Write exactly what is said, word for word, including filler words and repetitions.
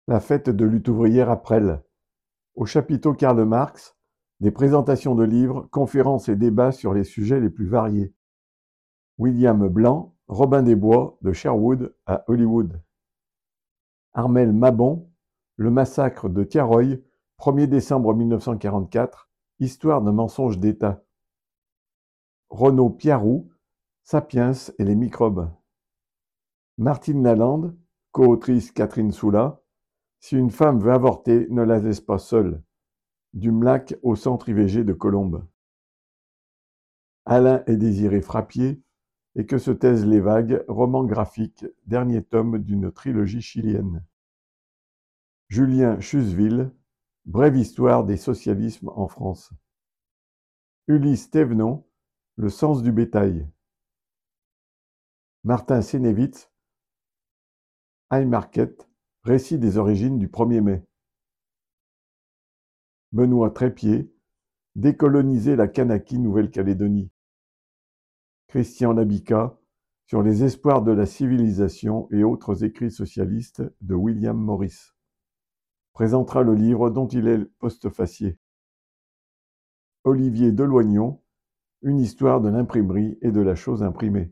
La fête de lutte ouvrière à Presles. Au chapiteau Karl Marx, des présentations de livres, conférences et débats sur les sujets les plus variés. William Blanc, Robin des Bois, de Sherwood à Hollywood. Armel Mabon, Le massacre de Thiaroye, premier décembre mille neuf cent quarante-quatre, Histoire d'un mensonge d'État. Renaud Piarou, Sapiens et les microbes. Martine Lalande, co-autrice Catherine Soula, Si une femme veut avorter, ne la laisse pas seule. Du Mlac au centre I V G de Colombes. Alain et Désiré Frappier, Et que se taisent les vagues, roman graphique, dernier tome d'une trilogie chilienne. Julien Chusville, Brève histoire des socialismes en France. Ulysse Thévenon, Le sens du bétail. Martin Sénévitz, High Market, Récit des origines du premier mai. Benoît Trépied, Décoloniser la Kanaki Nouvelle-Calédonie. Christian Labica, Sur les espoirs de la civilisation et autres écrits socialistes de William Morris. Présentera le livre dont il est le postfacier. Olivier Deloignon, Une histoire de l'imprimerie et de la chose imprimée.